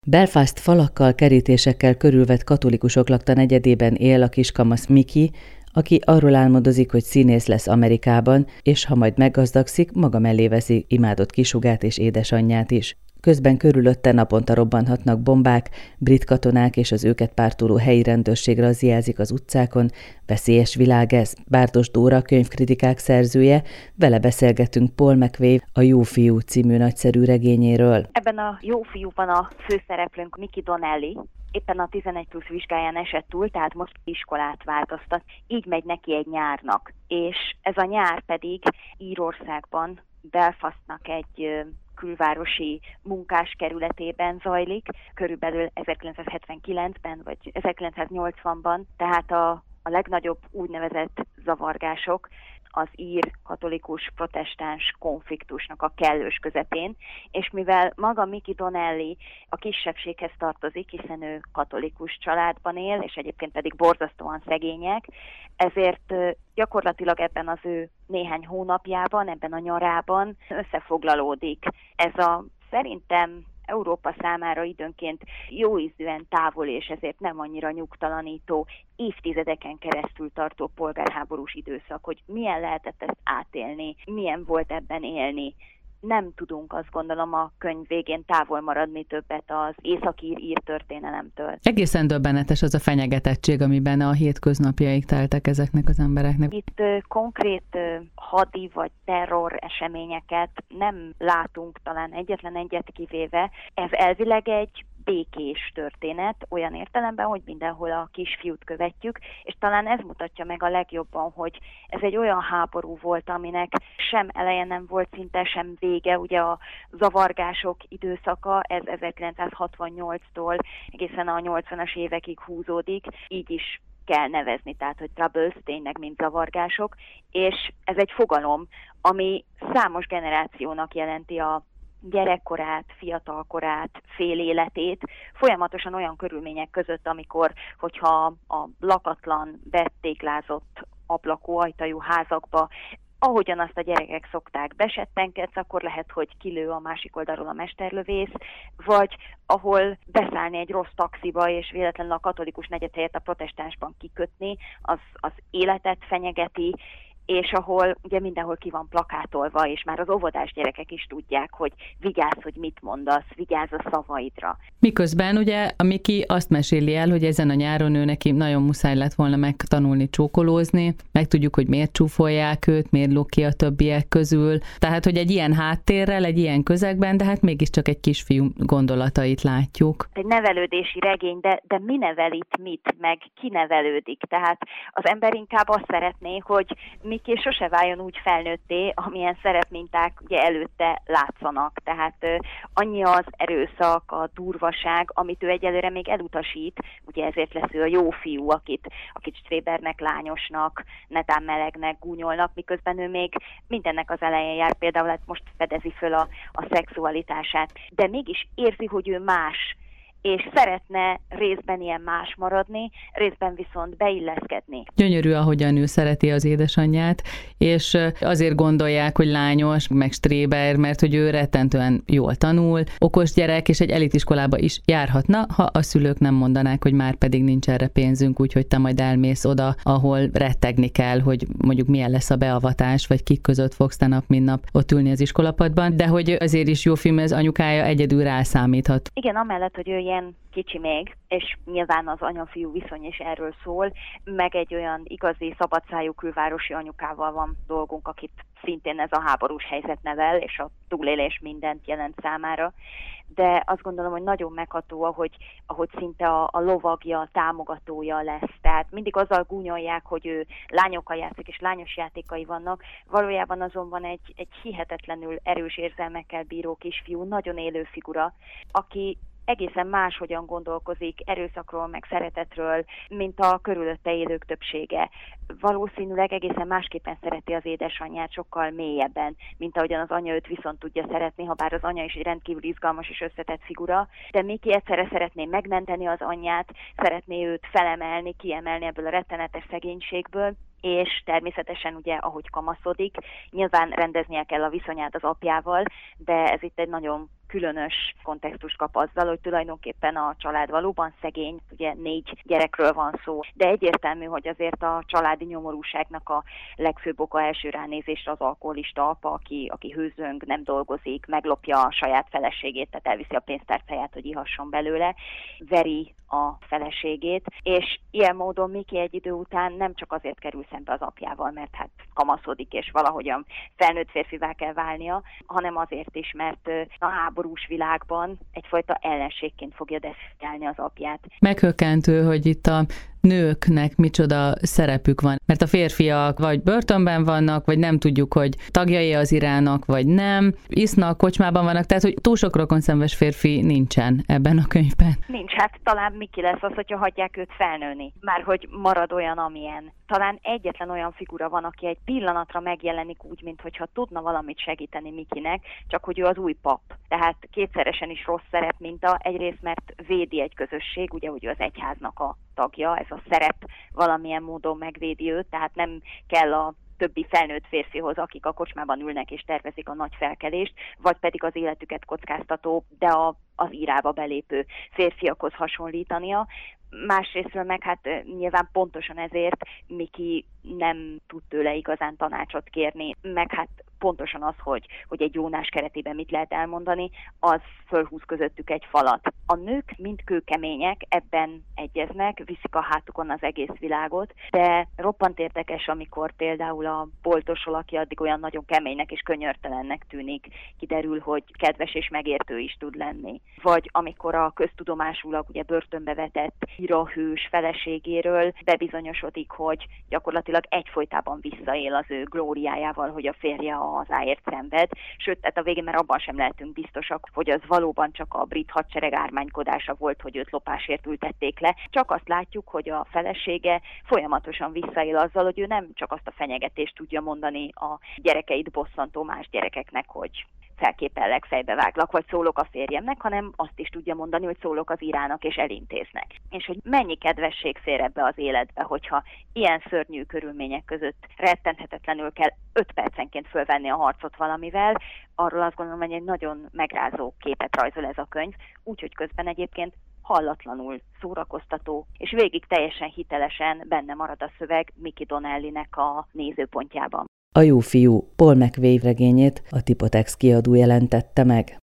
Belfast falakkal, kerítésekkel körülvett katolikusok lakta negyedében él a kiskamasz Miki, aki arról álmodozik, hogy színész lesz Amerikában, és ha majd meggazdagszik, maga mellé veszi imádott kisugát és édesanyját is. Közben körülötte naponta robbanhatnak bombák, brit katonák és az őket pártoló helyi rendőrség razziázik az utcákon. Veszélyes világ ez. Bárdos Dóra, könyvkritikák szerzője, vele beszélgetünk Paul McVeigh A jó fiú című nagyszerű regényéről. Ebben a Jó fiúban a főszereplőnk Mickey Donnelly éppen a 11 plusz vizsgáján esett túl, tehát most iskolát változtat. Így megy neki egy nyárnak. És ez a nyár pedig Írországban, Belfastnak egy külvárosi munkáskerületében zajlik, körülbelül 1979-ben vagy 1980-ban, tehát a legnagyobb úgynevezett zavargások az ír katolikus protestáns konfliktusnak a kellős közepén, és mivel maga Mickey Donnelly a kisebbséghez tartozik, hiszen ő katolikus családban él, és egyébként pedig borzasztóan szegények, ezért gyakorlatilag ebben az ő néhány hónapjában, ebben a nyarában összefoglalódik. Ez a szerintem Európa számára időnként jóízűen távol és ezért nem annyira nyugtalanító, évtizedeken keresztül tartó polgárháborús időszak, hogy milyen lehetett ezt átélni, milyen volt ebben élni. Nem tudunk, azt gondolom, a könyv végén távol maradni többet az északír történelemtől. Egészen döbbenetes az a fenyegetettség, amiben a hétköznapjaik teltek ezeknek az embereknek. Itt konkrét hadi vagy terror eseményeket nem látunk, talán egyetlen egyet kivéve. Ez elvileg egy békés történet, olyan értelemben, hogy mindenhol a kisfiút követjük, és talán ez mutatja meg a legjobban, hogy ez egy olyan háború volt, aminek sem eleje nem volt, szinte sem vége. Ugye a zavargások időszaka, ez 1968-tól egészen a 80-as évekig húzódik, így is kell nevezni, tehát hogy troubles, tényleg mint zavargások, és ez egy fogalom, ami számos generációnak jelenti a gyerekkorát, fiatalkorát, fél életét, folyamatosan olyan körülmények között, amikor, hogyha a lakatlan, bettéglázott ablakú, ajtajú házakba, ahogyan azt a gyerekek szokták, besettenkedsz, akkor lehet, hogy kilő a másik oldalról a mesterlövész, vagy ahol beszállni egy rossz taxiba, és véletlenül a katolikus negyed helyett a protestánsban kikötni, az életet fenyegeti, és ahol ugye mindenhol ki van plakátolva, és már az óvodás gyerekek is tudják, hogy vigyázz, hogy mit mondasz, vigyázz a szavaidra. Miközben ugye a Miki azt meséli el, hogy ezen a nyáron ő neki nagyon muszáj lett volna megtanulni csókolózni, megtudjuk, hogy miért csúfolják őt, miért lók ki a többiek közül. Tehát, hogy egy ilyen háttérrel, egy ilyen közegben, de hát mégiscsak egy kisfiú gondolatait látjuk. Egy nevelődési regény, de mi nevel itt mit, meg ki nevelődik? Tehát az ember inkább azt szeretné, hogy Miki sose váljon úgy felnőtté, amilyen szerepminták ugye előtte látszanak. Tehát annyi az erőszak, a durvaság, amit ő egyelőre még elutasít, ugye ezért lesz ő a jó fiú, akit strébernek, lányosnak, netán melegnek gúnyolnak, miközben ő még mindennek az elején jár, például hát most fedezi föl a szexualitását, de mégis érzi, hogy ő más, és szeretne részben ilyen más maradni, részben viszont beilleszkedni. Gyönyörű, ahogyan ő szereti az édesanyját, és azért gondolják, hogy lányos, meg stréber, mert hogy ő rettentően jól tanul, okos gyerek, és egy elitiskolába is járhatna, ha a szülők nem mondanák, hogy már pedig nincs erre pénzünk, úgyhogy te majd elmész oda, ahol rettegni kell, hogy mondjuk milyen lesz a beavatás, vagy kik között fogsz te nap, mint nap ott ülni az iskolapadban, de hogy azért is jó film, ez anyukája egyedül rászámíthat. Igen, amellett, hogy ő ilyen kicsi még, és nyilván az anya-fiú viszony is erről szól, meg egy olyan igazi szabadszájú külvárosi anyukával van dolgunk, akit szintén ez a háborús helyzet nevel, és a túlélés mindent jelent számára. De azt gondolom, hogy nagyon megható, ahogy szinte a lovagja, támogatója lesz. Tehát mindig azzal gúnyolják, hogy ő lányokkal játszik, és lányos játékai vannak. Valójában azonban egy hihetetlenül erős érzelmekkel bíró kisfiú, nagyon élő figura, aki egészen máshogyan gondolkozik erőszakról, meg szeretetről, mint a körülötte élők többsége. Valószínűleg egészen másképpen szereti az édesanyját, sokkal mélyebben, mint ahogyan az anya őt viszont tudja szeretni, ha bár az anya is egy rendkívül izgalmas és összetett figura, de Miki egyszerre szeretné megmenteni az anyját, szeretné őt felemelni, kiemelni ebből a rettenetes szegénységből, és természetesen ugye, ahogy kamaszodik, nyilván rendeznie kell a viszonyát az apjával, de ez itt egy nagyon különös kontextust kap azzal, hogy tulajdonképpen a család valóban szegény, ugye 4 gyerekről van szó, de egyértelmű, hogy azért a családi nyomorúságnak a legfőbb oka első ránézésre az alkoholista apa, aki hőzöng, nem dolgozik, meglopja a saját feleségét, tehát elviszi a pénztárcáját, hogy ihasson belőle, veri a feleségét, és ilyen módon Miki egy idő után nem csak azért kerül szembe az apjával, mert hát kamaszodik, és valahogyan felnőtt férfivá kell válnia, hanem azért is, mert a háborús világban egyfajta ellenségként fogja definiálni az apját. Meghökkentő, hogy itt a nőknek micsoda szerepük van, mert a férfiak vagy börtönben vannak, vagy nem tudjuk, hogy tagjai az Iránnak, vagy nem, isznak, kocsmában vannak, tehát hogy túl sok rokonszenves férfi nincsen ebben a könyvben. Nincs, hát talán Miki lesz az, hogyha hagyják őt felnőni, már hogy marad olyan, amilyen. Talán egyetlen olyan figura van, aki egy pillanatra megjelenik úgy, mintha tudna valamit segíteni Mikinek, csak hogy ő az új pap. Tehát kétszeresen is rossz szerep minta, egyrészt mert védi egy közösség, ugye, hogy ő az egyháznak a tagja, ez a szerep valamilyen módon megvédi őt, tehát nem kell a többi felnőtt férfihoz, akik a kocsmában ülnek és tervezik a nagy felkelést, vagy pedig az életüket kockáztató, de az írába belépő férfiakhoz hasonlítania. Másrésztről meg hát nyilván pontosan ezért Miki nem tud tőle igazán tanácsot kérni, meg hát pontosan az, hogy egy Jónás keretében mit lehet elmondani, az fölhúz közöttük egy falat. A nők mind kőkemények, ebben egyeznek, viszik a hátukon az egész világot, de roppant érdekes, amikor például a boltosról, aki addig olyan nagyon keménynek és könyörtelennek tűnik, kiderül, hogy kedves és megértő is tud lenni. Vagy amikor a köztudomásulag ugye börtönbe vetett hírahős feleségéről bebizonyosodik, hogy gyakorlatilag egyfolytában visszaél az ő glóriájával, hogy a férje az áért szenved. Sőt, tehát a végén már abban sem lehetünk biztosak, hogy az valóban csak a brit hadsereg ármánykodása volt, hogy őt lopásért ültették le. Csak azt látjuk, hogy a felesége folyamatosan visszaél azzal, hogy ő nem csak azt a fenyegetést tudja mondani a gyerekeit bosszantó más gyerekeknek, hogy felképellek, fejbeváglak, vagy szólok a férjemnek, hanem azt is tudja mondani, hogy szólok az Irának, és elintéznek. És hogy mennyi kedvesség fér ebbe az életbe, hogyha ilyen szörnyű körülmények között rettenthetetlenül kell 5 percenként fölvenni a harcot valamivel, arról azt gondolom, hogy egy nagyon megrázó képet rajzol ez a könyv, úgyhogy közben egyébként hallatlanul szórakoztató, és végig teljesen hitelesen benne marad a szöveg Miki Donnellynek a nézőpontjában. A Jó fiú Paul McVeigh regényét a Tipotex kiadó jelentette meg.